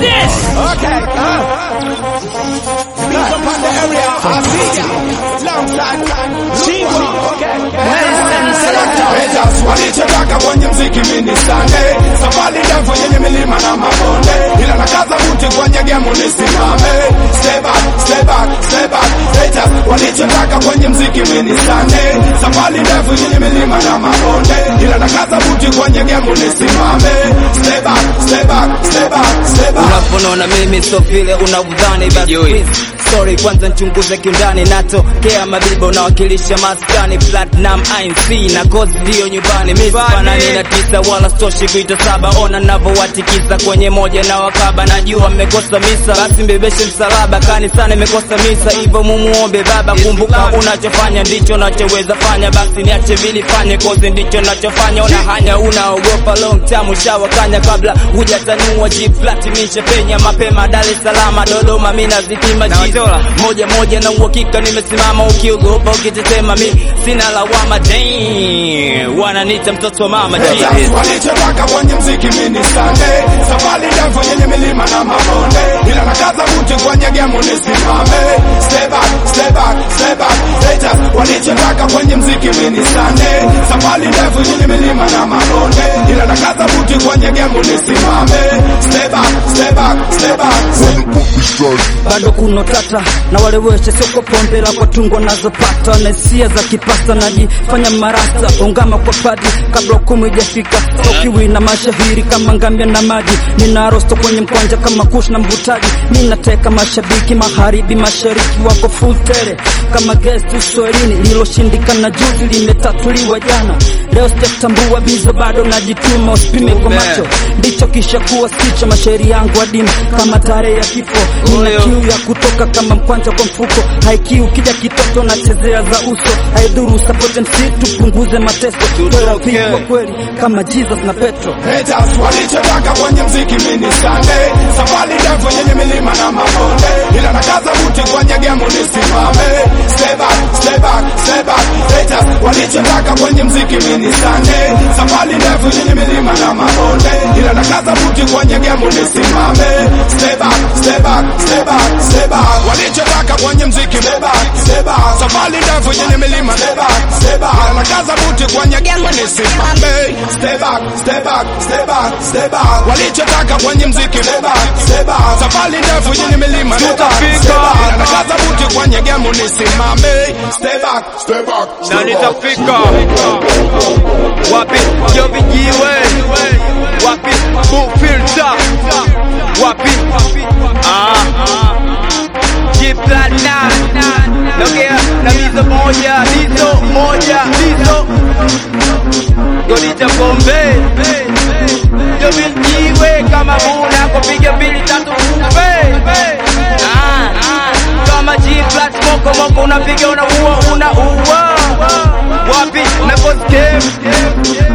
this. Okay, beat up on the area, I see ya. Long time, Chico, okay. Haters walichotaka kwenye mziki mini sande, safari ndefu yenye milima na mabonde, ila nakaza buti kwenye gemu nisimame. Stay back, stay back, stay back. Haters walichotaka kwenye mziki mini sande, safari ndefu yenye milima na mabonde, ila nakaza buti kwenye gemu nisimame. Stay back, stay back, stay back, stay back. Unaponona mimi so vile unaudhani basi sorry kwanza nchunguze kiundani natokea mabibo na wakilisha maskani platinum INC na kozi dio nyumbani misfana nina tisa wala stoshi vita saba ona navo watikisa kwenye moja na wakaba najua mmekosa misa basi mbebeshe msalaba kanisani mekosa misa hivyo mumuombe baba kumbuka unachofanya ndicho nachoweza fanya basi niache vilifanye kozi ndicho nachofanya ona hanya unaogopa long time ushawakanya kabla hujatanua jiplatimishe penya mapema Dar es Salaam Dodoma mina zitima jizo moja moja na uhakika nimesimama ukiogopa ukitetema mi sina lawama damn wananiita mtoto wa mama Jesus walichotaka kwenye mziki mini sande safari ndefu yenye milima na mabonde ila nakaza buti kwenye gemu nisimame stay back stay back stay back haters walichotaka kwenye mziki mini sande safari ndefu yenye milima na mabonde ila nakaza buti kwenye gemu nisimame stay back stay back stay back bado kunotata na wale weche soko pombe la kwa tungo nazopata na hisia za kipasta najifanya marasta ungama kwa padi kabla hukumu ijafika tokiwi na mashahiri kama ngambia na maji nina rosto kwenye mkwanja kama kush na mbutaji ninateka mashabiki maharibi mashariki wako full tere kama guest uswahilini liloshindikana juzi limetatuliwa jana leo sijatambua bizo bado najituma usipime kwa macho ndicho kisha kuwa sicho mashairi yangu adimu kama tarehe ya kifo nina kiu ya kutoka kama mkwanja kwa mfuko haikiu kija kitoto na chezea za uso haidhuru support MC tupunguze mateso kwa kwa kweli kama Jesus na Petro haters walichotaka kwenye mziki mini sande safari ndefu yenye milima na mabonde ila nakaza buti kwenye gemu nisimame stay back stay back stay back haters walichotaka kwenye mziki mini sande safari ndefu yenye milima na mabonde ila nakaza buti kwenye gemu nisimame stay back stay back stay back stay back walichotaka kwenye mziki stay back stay back safari ndefu yenye milima stay back stay back ila nakaza buti kwenye gemu nisimame stay back stay back stay back stay back walichotaka kwenye mziki stay back stay back safari ndefu yenye milima tutafika ila nakaza buti kwenye gemu nisimame stay back stay back na nitafika wapi yo vijiwe wapi filter wapi Jiplana nogea na mizo moja Godita pombe yo vijiwe kama buna kupiga 2 3 kupe kama G-Flat moko unapiga unaua wapi na cause game